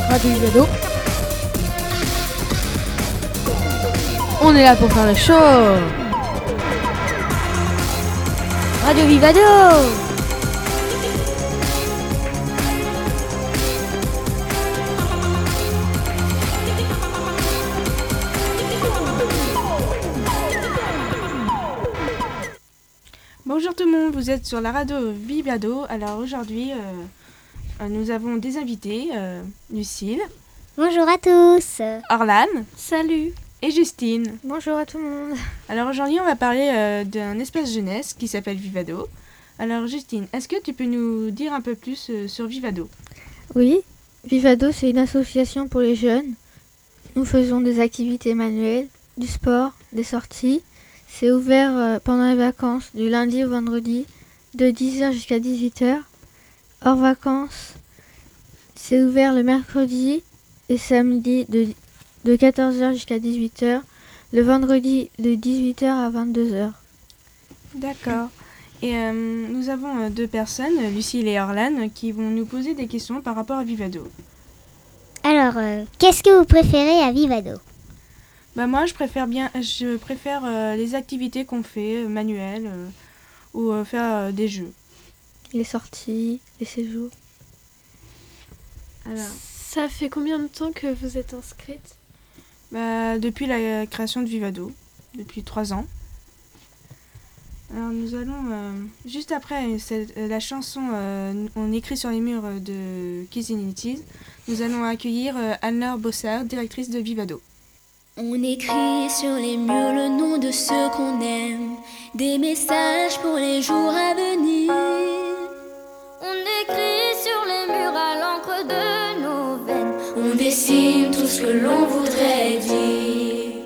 Radio Vivado. On est là pour faire le show. Radio Vivado. Bonjour tout le monde, vous êtes sur la radio Vivado. Alors aujourd'hui, nous avons des invités, Lucille. Bonjour à tous. Orlan. Salut. Et Justine. Bonjour à tout le monde. Alors aujourd'hui, on va parler d'un espace jeunesse qui s'appelle Vivado. Alors Justine, est-ce que tu peux nous dire un peu plus sur Vivado ? Oui, Vivado, c'est une association pour les jeunes. Nous faisons des activités manuelles, du sport, des sorties. C'est ouvert pendant les vacances, du lundi au vendredi, de 10h jusqu'à 18h. Hors vacances, c'est ouvert le mercredi et samedi de 14h jusqu'à 18h. Le vendredi de 18h à 22h. D'accord. Et nous avons deux personnes, Lucille et Orlan, qui vont nous poser des questions par rapport à Vivado. Alors, qu'est-ce que vous préférez à Vivado ? Moi, je préfère les activités qu'on fait, manuelles, ou faire des jeux. Les sorties, les séjours. Alors, ça fait combien de temps que vous êtes inscrite ? Depuis la création de Vivado, depuis 3 ans. Alors nous allons, juste après la chanson On écrit sur les murs de Kissing It, nous allons accueillir Anne-Laure Bossard, directrice de Vivado. On écrit sur les murs le nom de ceux qu'on aime, des messages pour les jours à venir. On écrit sur les murs à l'encre de nos veines, on dessine tout ce que l'on voudrait dire.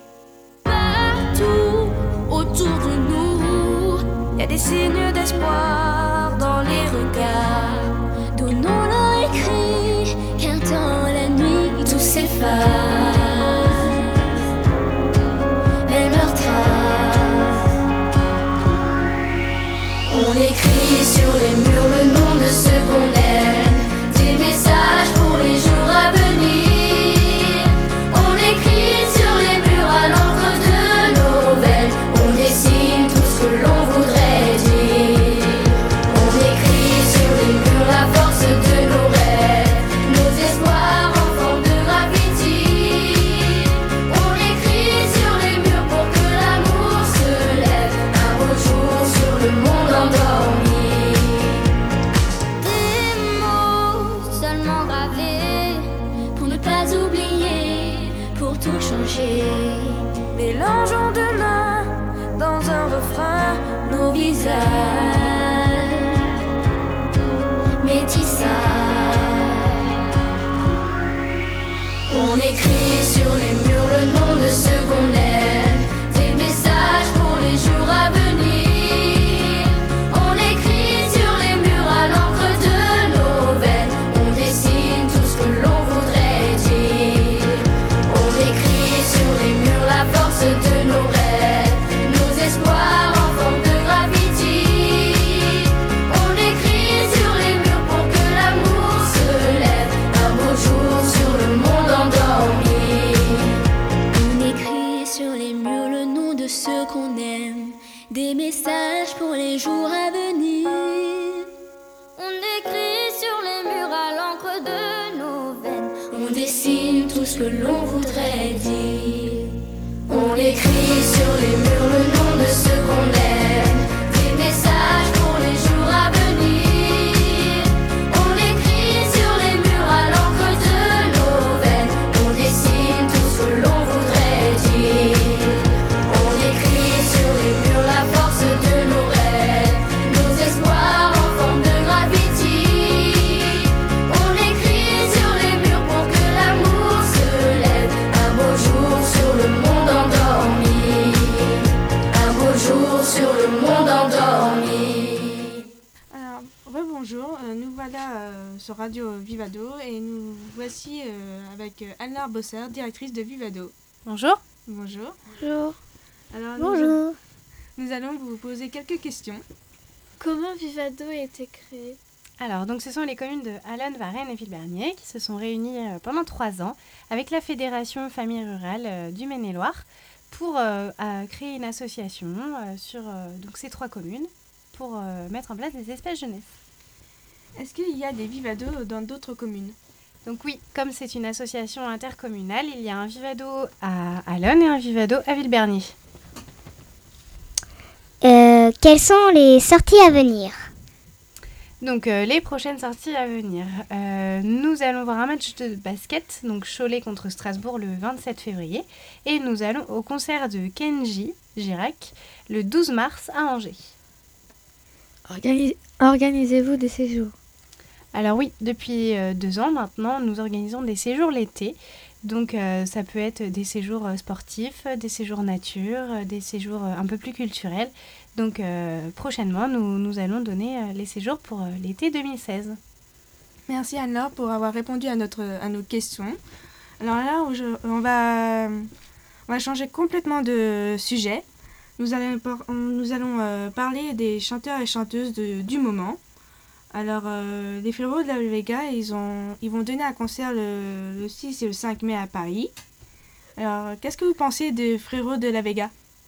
Partout autour de nous, y a des signes d'espoir dans les regards. Donnons-leur écrit, car dans la nuit tout s'efface. On écrit sur les murs le nom de ceux qu'on aime, des messages pour les jours à venir. On écrit sur les murs à l'encre de nos veines, on dessine tout ce que l'on voudrait dire. On écrit sur les murs la force de nos rêves, nos espoirs en forme de graffiti. On écrit sur les murs pour que l'amour se lève, un beau jour sur le monde endormi. Des mots seulement gravés pour ne pas oublier, pour tout changer. Mélangeons demain dans un refrain nos visages, métissage. On écrit sur les murs le nom de ceux qu'on aime, des messages pour les jours à venir. On écrit sur les murs à l'encre de nos veines, on dessine tout ce que l'on voudrait dire. On écrit sur les murs la force de nos rêves, nos espoirs en forme de graffiti. On écrit sur les murs pour que l'amour se lève, un beau jour sur le monde endormi. On écrit sur les murs le nom de ceux qu'on aime, des messages pour les jours à venir. On écrit sur les murs à l'encre de nos veines, on dessine tout ce que l'on voudrait dire. On écrit sur les murs le nom de ceux qu'on aime, des messages pour les jours à venir. On écrit sur les murs à l'encre de nos veines, on dessine tout ce que l'on voudrait dire. On écrit sur les murs la force de nos rêves, nos espoirs en forme de graffiti. On écrit sur les murs pour que l'amour se lève, un beau jour sur le monde endormi. Un beau jour sur le monde endormi. Alors, bonjour, nous voilà sur Radio Vivado et nous voici avec Anne-Laure Bossard, directrice de Vivado. Bonjour. Bonjour. Bonjour. Alors, Bonjour. Nous allons vous poser quelques questions. Comment Vivado a été créé ? Alors, donc, ce sont les communes de Halonne, Varennes et Villebernier qui se sont réunies pendant 3 ans avec la Fédération Famille Rurale du Maine-et-Loire pour créer une association sur donc ces 3 communes pour mettre en place des espaces jeunesse. Est-ce qu'il y a des vivados dans d'autres communes? Donc oui, comme c'est une association intercommunale, il y a un vivado à Halonne et un vivado à Villebernier. Quelles sont les sorties à venir? Donc les prochaines sorties à venir. Nous allons voir un match de basket, donc Cholet contre Strasbourg le 27 février. Et nous allons au concert de Kenji Girac le 12 mars à Angers. Organisez-vous des séjours? Alors oui, depuis 2 ans maintenant, nous organisons des séjours l'été. Donc ça peut être des séjours sportifs, des séjours nature, des séjours un peu plus culturels. Donc prochainement, nous allons donner les séjours pour l'été 2016. Merci Anne-Laure pour avoir répondu à nos questions. Alors là, on va changer complètement de sujet. Nous allons parler des chanteurs et chanteuses du moment. Alors, les Frérots de la Vega, ils vont donner un concert le 6 et le 5 mai à Paris. Alors, qu'est-ce que vous pensez des Frérots de la Vega?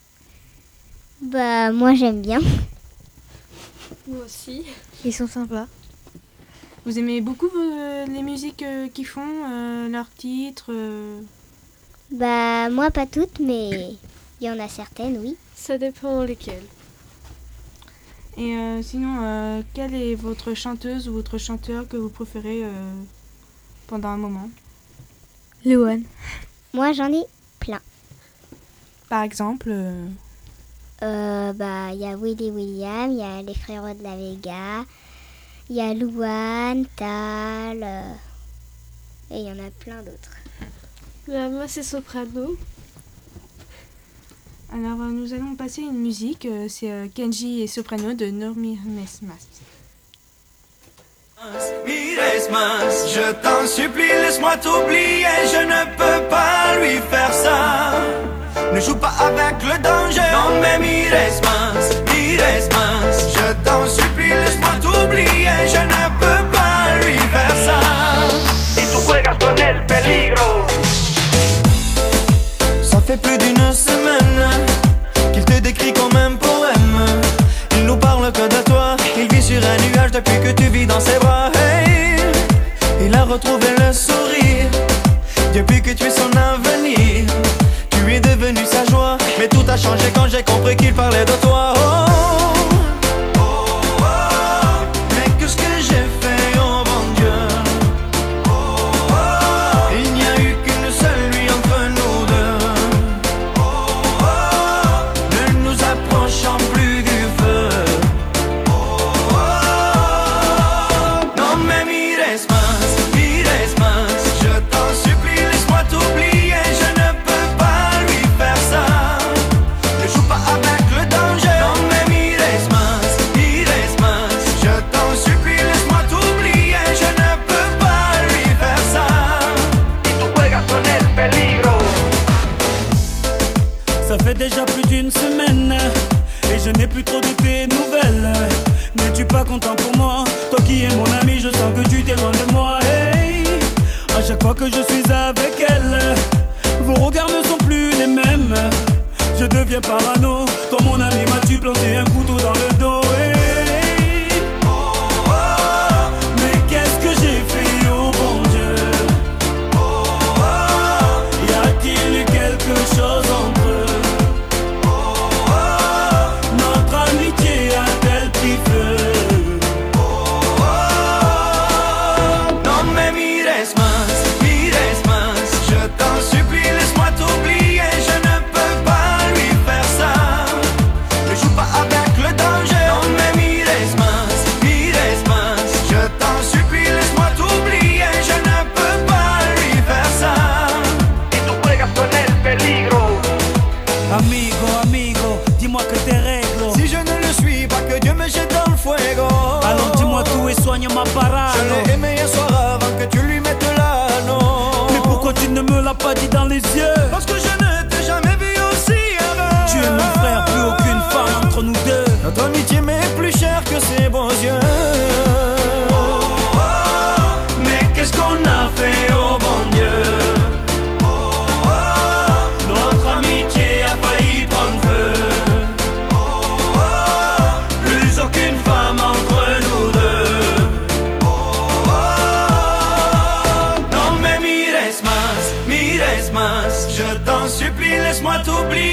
Bah, moi j'aime bien. Moi aussi. Ils sont sympas. Vous aimez beaucoup les musiques qu'ils font, leurs titres Bah, moi pas toutes, mais il y en a certaines, oui. Ça dépend lesquelles. Et sinon, quelle est votre chanteuse ou votre chanteur que vous préférez pendant un moment? Louane. Moi j'en ai plein. Par exemple Bah, il y a Willy William, il y a les Frérots de la Vega, il y a Louane, Tal, et il y en a plein d'autres. Bah, moi, c'est Soprano. Alors, nous allons passer une musique, c'est Kenji et Soprano de Normir Nesmas. Miresmas, je t'en supplie, laisse-moi t'oublier, je ne peux pas lui faire ça. Ne joue pas avec le danger, non mais Miresmas, je t'en supplie, laisse-moi t'oublier, je ne peux pas lui faire ça. Y tú juegas con el peligro. Ça fait plus d'une semaine qu'il te décrit comme un poème. Il nous parle que de toi, il vit sur un nuage depuis que tu vis dans ses bras. Hey, il a retrouvé le sourire depuis que tu es son avenir. Tu es devenu sa joie, mais tout a changé quand j'ai compris qu'il parlait de toi. Mais qu'est-ce que j'ai fait, oh mon Dieu? Il n'y a eu qu'une seule nuit entre nous deux. Ne nous approchons plus du feu. Non mais Miresmas, je t'en supplie, laisse-moi t'oublier, je ne peux pas lui faire ça. Ne joue pas avec le danger. Non mais Miresmas, je t'en supplie, laisse-moi t'oublier, je ne peux pas lui faire ça. Y tú juegas con el peligro. Ça fait déjà plus d'une semaine et je n'ai plus trop de tes nouvelles. N'es-tu pas content pour moi? Toi qui es mon ami, je sens que tu t'éloignes de moi. Hey, à chaque fois que je suis avec elle, vos regards ne sont plus les mêmes. Je deviens parano. Toi mon ami, m'as-tu planté un couteau dans le dos? Hey, mais qu'est-ce que j'ai fait, oh bon Dieu? Y a-t-il eu quelque chose entre eux? Notre amitié a-t-elle pris feu? Non mais Miresmas, je t'en supplie, laisse-moi t'oublier, je ne peux pas lui faire ça. Ne joue pas avec le danger. Non mais Miresmas, je t'en supplie, laisse-moi t'oublier, je ne peux pas lui faire ça. Y tú juegas con el peligro. Amigo, dis-moi que t'es réglo. Si je ne le suis pas, que Dieu me jette dans le fuego. Alors dis-moi tout et soigne ma parade. Je l'ai aimé hier soir avant que tu lui mettes l'anneau. Mais pourquoi tu ne me l'as pas dit dans les yeux? Parce que je ne t'ai jamais vu aussi avant. Tu es mon frère, plus aucune femme entre nous deux. Notre amitié m'est plus chère que ses beaux yeux.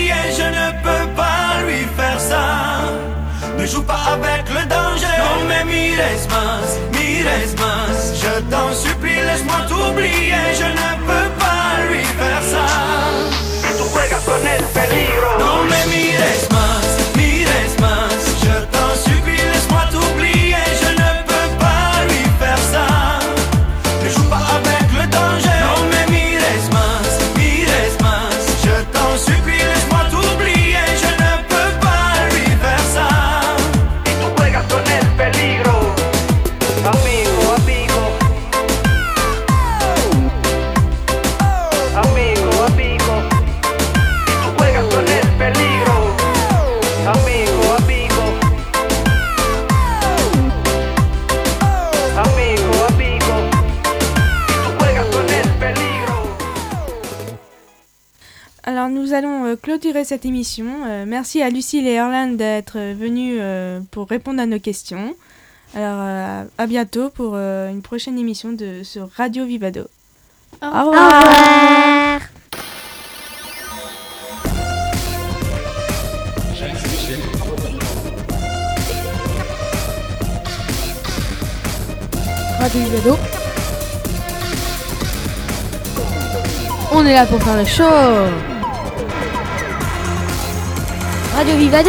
t'oublier, je ne peux pas lui faire ça. Ne joue pas avec le danger. Non mais mires más, je t'en supplie, laisse-moi t'oublier, je ne peux pas lui faire ça. Y tú juegas con el peligro. Non mais mires más, je t'en supplie, laisse-moi t'oublier, je ne peux pas lui faire ça. Ne joue pas avec le danger. Non mais mires más, je t'en supplie, laisse-moi t'oublier, je ne peux pas lui faire ça. Y tú juegas con el peligro. Amigo, amigo. Amigo, amigo. Y tú juegas con el peligro. Amigo, amigo. Amigo, amigo. Y tú juegas con el peligro. Alors nous allons clôturer cette émission. Merci à Lucille et Erlan d'être venus pour répondre à nos questions. Alors à bientôt pour une prochaine émission sur Radio Vivado. Au revoir. Au revoir. Radio Vivado. On est là pour faire le show. Radio Vivado.